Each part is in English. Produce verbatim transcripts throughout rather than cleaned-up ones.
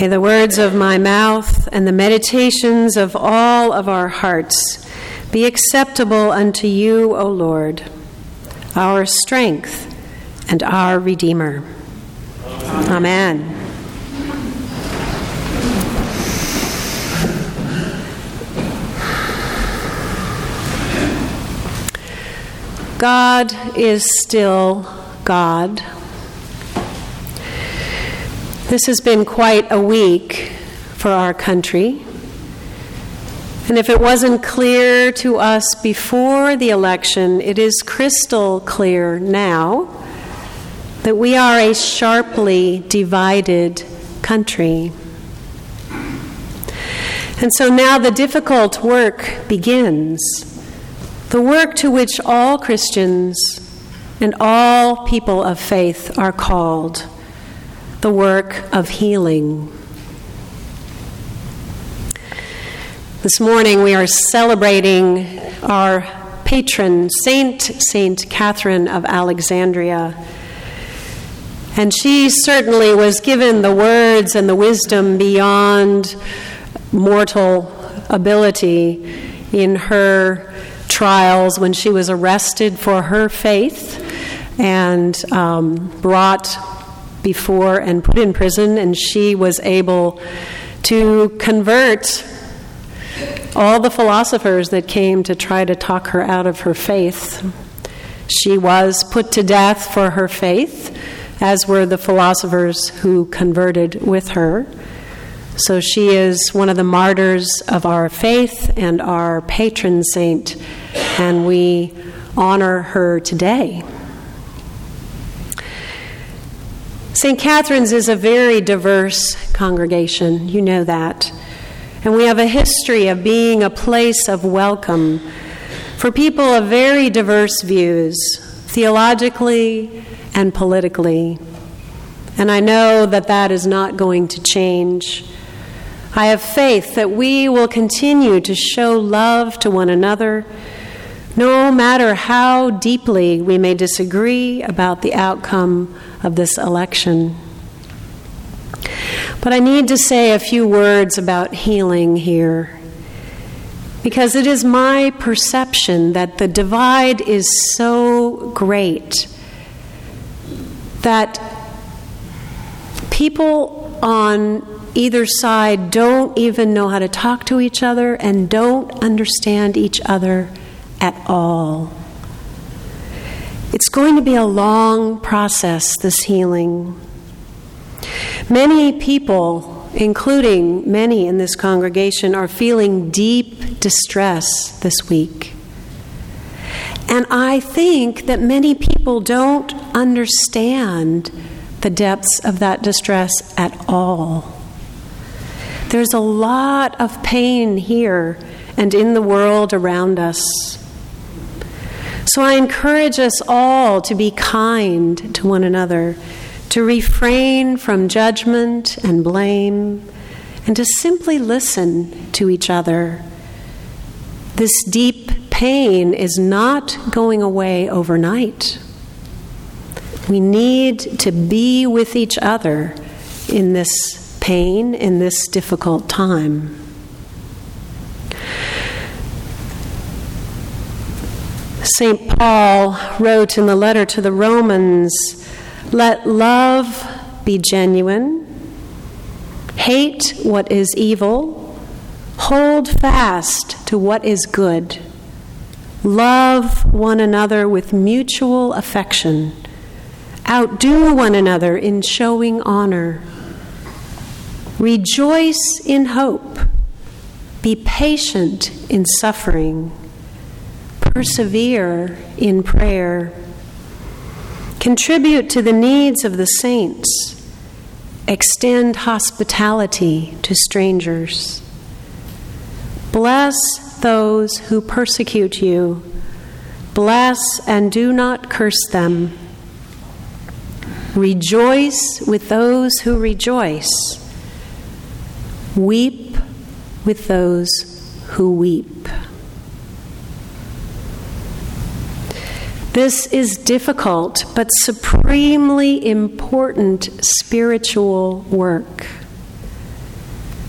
May the words of my mouth and the meditations of all of our hearts be acceptable unto you, O Lord, our strength and our Redeemer. Amen. God is still God. This has been quite a week for our country. And if it wasn't clear to us before the election, it is crystal clear now that we are a sharply divided country. And so now the difficult work begins, the work to which all Christians and all people of faith are called, the work of healing. This morning we are celebrating our patron saint, Saint Catherine of Alexandria. And she certainly was given the words and the wisdom beyond mortal ability in her trials when she was arrested for her faith and um, brought before and put in prison, and she was able to convert all the philosophers that came to try to talk her out of her faith. She was put to death for her faith, as were the philosophers who converted with her. So she is one of the martyrs of our faith and our patron saint, and we honor her today. Saint Catherine's is a very diverse congregation, you know that. And we have a history of being a place of welcome for people of very diverse views, theologically and politically. And I know that that is not going to change. I have faith that we will continue to show love to one another, no matter how deeply we may disagree about the outcome of this election. But I need to say a few words about healing here, because it is my perception that the divide is so great that people on either side don't even know how to talk to each other and don't understand each other at all. It's going to be a long process, this healing. Many people, including many in this congregation, are feeling deep distress this week. And I think that many people don't understand the depths of that distress at all. There's a lot of pain here and in the world around us. So I encourage us all to be kind to one another, to refrain from judgment and blame, and to simply listen to each other. This deep pain is not going away overnight. We need to be with each other in this pain, in this difficult time. Saint Paul wrote in the letter to the Romans, "Let love be genuine, hate what is evil, hold fast to what is good, love one another with mutual affection, outdo one another in showing honor, rejoice in hope, be patient in suffering, persevere in prayer. Contribute to the needs of the saints. Extend hospitality to strangers. Bless those who persecute you. Bless and do not curse them. Rejoice with those who rejoice. Weep with those who weep." This is difficult but supremely important spiritual work.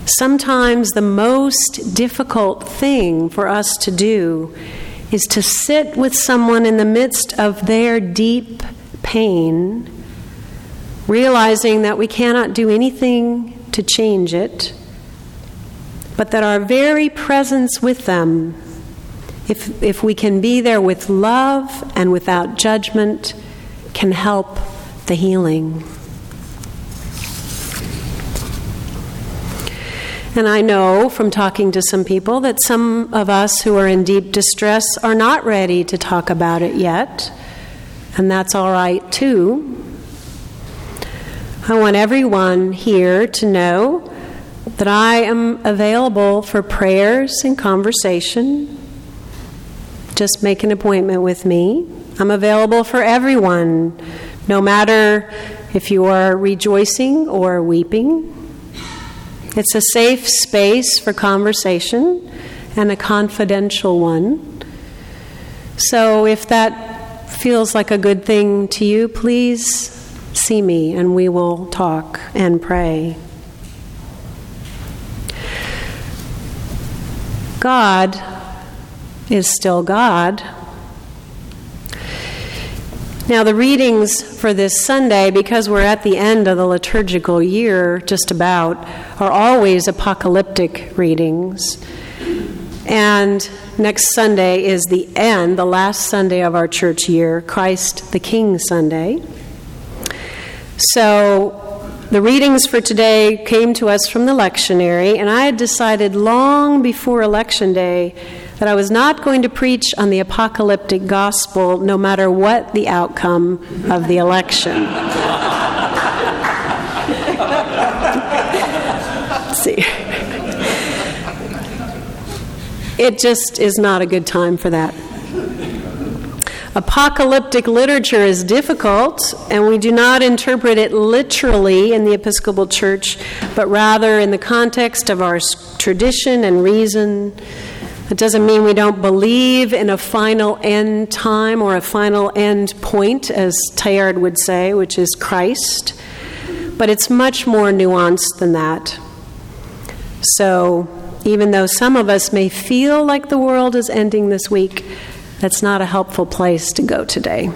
Sometimes the most difficult thing for us to do is to sit with someone in the midst of their deep pain, realizing that we cannot do anything to change it, but that our very presence with them, if, if we can be there with love and without judgment, can help the healing. And I know from talking to some people that some of us who are in deep distress are not ready to talk about it yet, and that's all right too. I want everyone here to know that I am available for prayers and conversation. Just make an appointment with me. I'm available for everyone, no matter if you are rejoicing or weeping. It's a safe space for conversation and a confidential one. So if that feels like a good thing to you, please see me and we will talk and pray. God is still God. Now, the readings for this Sunday, because we're at the end of the liturgical year, just about, are always apocalyptic readings. And next Sunday is the end, the last Sunday of our church year, Christ the King Sunday. So the readings for today came to us from the lectionary, and I had decided long before Election Day that I was not going to preach on the apocalyptic gospel no matter what the outcome of the election. Let's see. It just is not a good time for that. Apocalyptic literature is difficult, and we do not interpret it literally in the Episcopal Church, but rather in the context of our tradition and reason. It doesn't mean we don't believe in a final end time or a final end point, as Teilhard would say, which is Christ. But it's much more nuanced than that. So even though some of us may feel like the world is ending this week, that's not a helpful place to go today.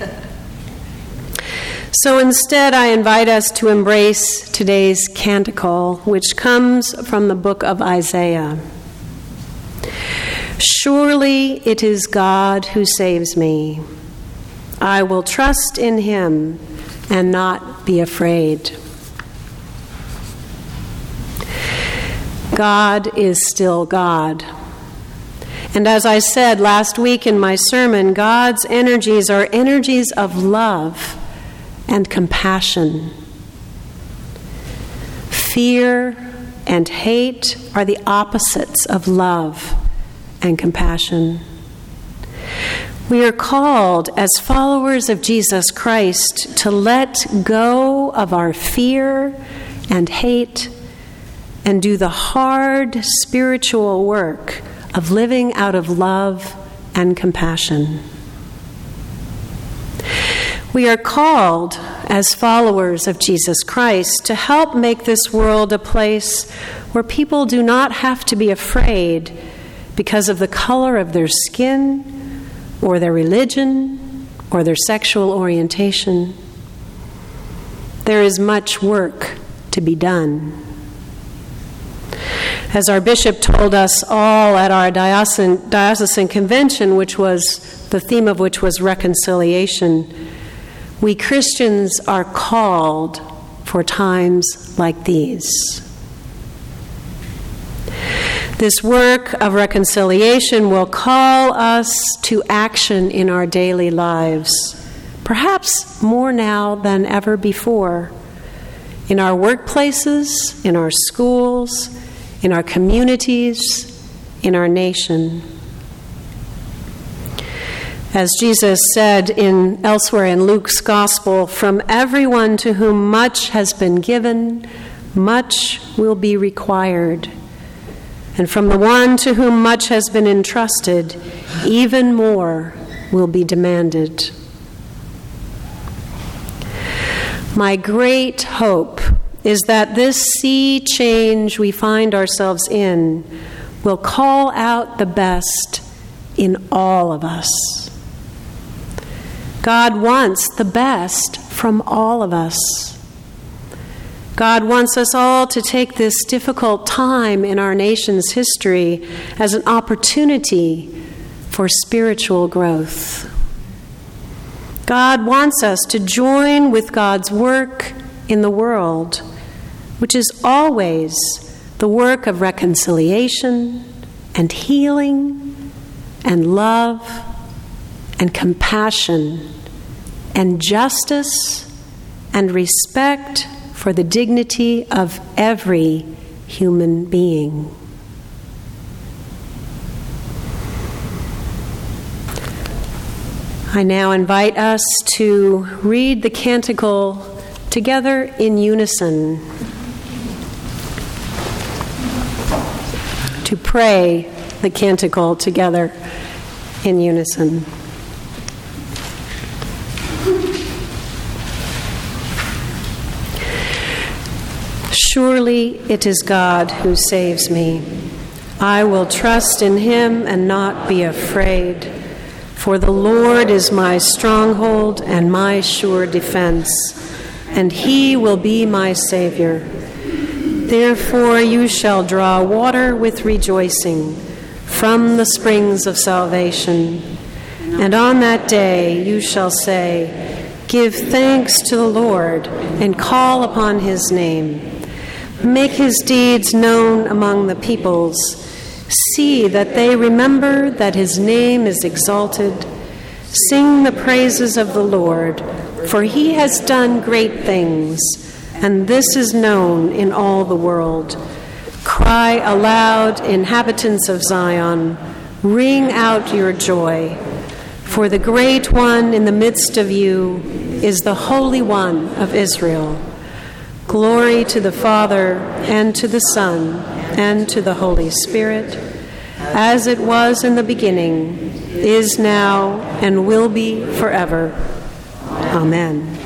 So instead, I invite us to embrace today's canticle, which comes from the book of Isaiah. Surely it is God who saves me. I will trust in him and not be afraid. God is still God. And as I said last week in my sermon, God's energies are energies of love and compassion. Fear and hate are the opposites of love and compassion. We are called as followers of Jesus Christ to let go of our fear and hate and do the hard spiritual work of living out of love and compassion. We are called as followers of Jesus Christ to help make this world a place where people do not have to be afraid because of the color of their skin or their religion or their sexual orientation. There is much work to be done. As our bishop told us all at our diocesan, diocesan convention, which was the theme of which was reconciliation, we Christians are called for times like these. This work of reconciliation will call us to action in our daily lives, perhaps more now than ever before, in our workplaces, in our schools, in our communities, in our nation. As Jesus said in elsewhere in Luke's Gospel, from everyone to whom much has been given, much will be required. And from the one to whom much has been entrusted, even more will be demanded. My great hope is that this sea change we find ourselves in will call out the best in all of us. God wants the best from all of us. God wants us all to take this difficult time in our nation's history as an opportunity for spiritual growth. God wants us to join with God's work in the world, which is always the work of reconciliation and healing and love and compassion and justice and respect for the dignity of every human being. I now invite us to read the canticle together in unison, to pray the canticle together in unison. Surely it is God who saves me. I will trust in him and not be afraid. For the Lord is my stronghold and my sure defense, and he will be my Savior. Therefore you shall draw water with rejoicing from the springs of salvation. And on that day you shall say, give thanks to the Lord and call upon his name. Make his deeds known among the peoples. See that they remember that his name is exalted. Sing the praises of the Lord, for he has done great things, and this is known in all the world. Cry aloud, inhabitants of Zion, ring out your joy, for the great one in the midst of you is the Holy One of Israel. Glory to the Father, and to the Son, and to the Holy Spirit, as it was in the beginning, is now, and will be forever. Amen.